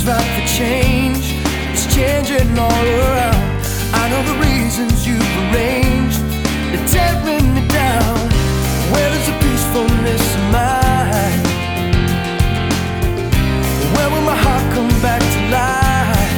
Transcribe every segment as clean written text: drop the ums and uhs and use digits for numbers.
appetite for change is changing all around. I know the reasons you've arranged, they're tearing me down. Where is the peacefulness of mine? Where will my heart come back to life?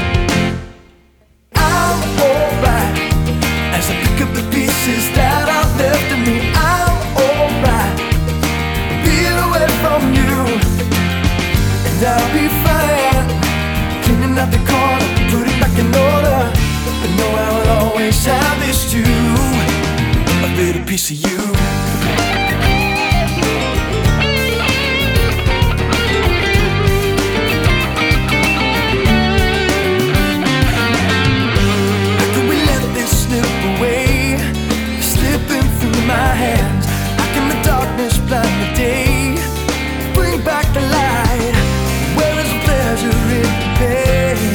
I'm alright as I pick up the pieces that are left of me. I'm alright being away from you, and I'll be fine cleaning out the corner, putting back in order. But know I will always have this too, a little piece of you. My hands, how can the darkness blind the day? Bring back the light. Where is the pleasure in the pain?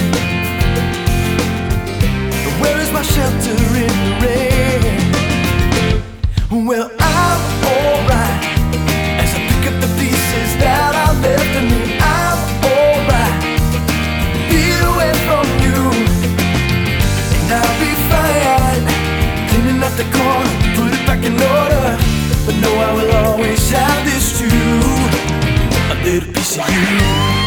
Where is my shelter in the rain? Well, I'm alright as I pick up the pieces that are left of me. I'm alright being away from you, and I'll be fine cleaning up the corner, put it back in order. But know I will always have this too, a little piece of you.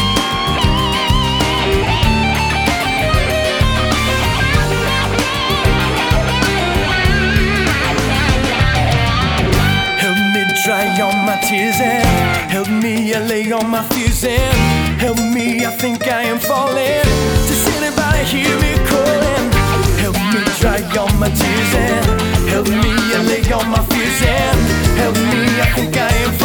Help me dry all my tears and help me allay all my fears and help me, I think I am falling. Does anybody hear me calling? Help me dry all my tears and help me allay all my fears and help me, I think I am